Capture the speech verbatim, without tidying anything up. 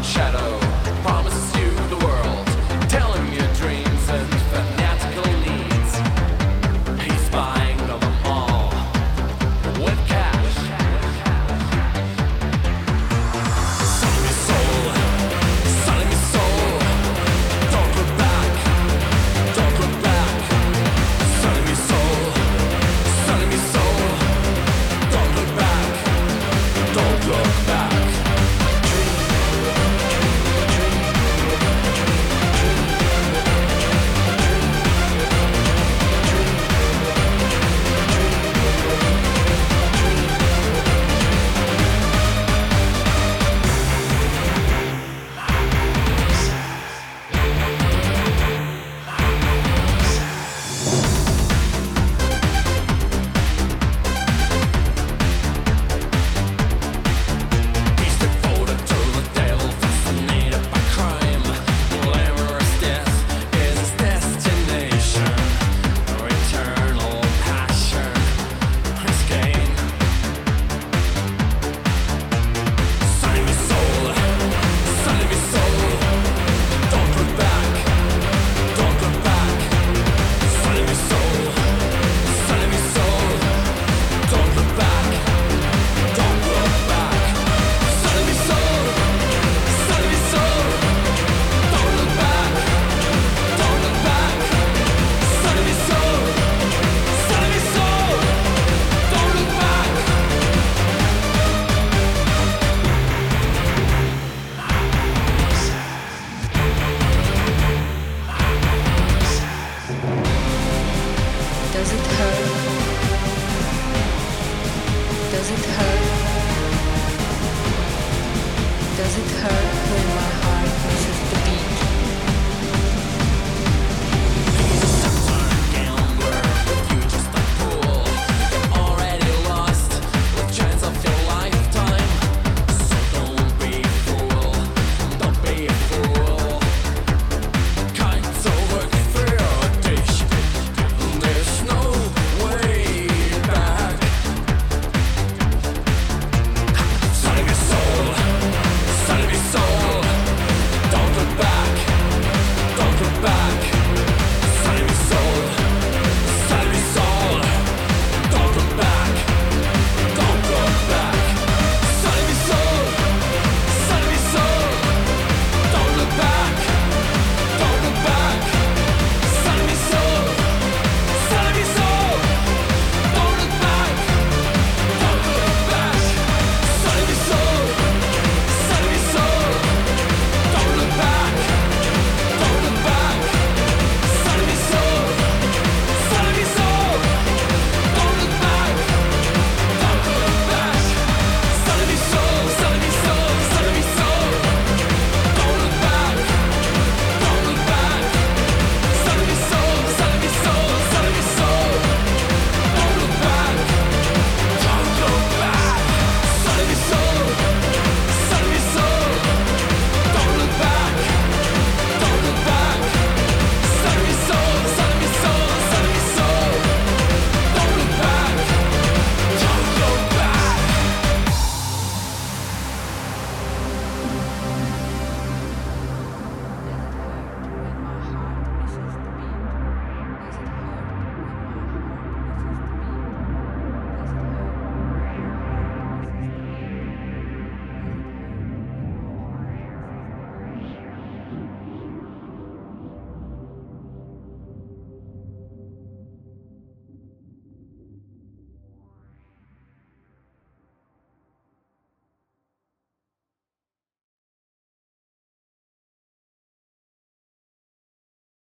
shadow promises you the world, telling your dreams and fanatical needs. He's buying them all with cash. Selling me soul, selling me soul. Don't look back, don't look back. Selling me soul, selling me soul. Don't look back, don't look back. He's devoted to the devil, fascinated by crime. Glamorous death is his destination. Eternal passion, his gain. Selling me soul, selling me soul. Don't look back, don't look back. Selling me soul, selling me soul. Don't look back, don't look back. Selling me soul, selling me soul. Don't look back, don't look back. Selling me soul, selling me soul. Don't look back. Does it hurt? Does it hurt? Does it hurt when my heart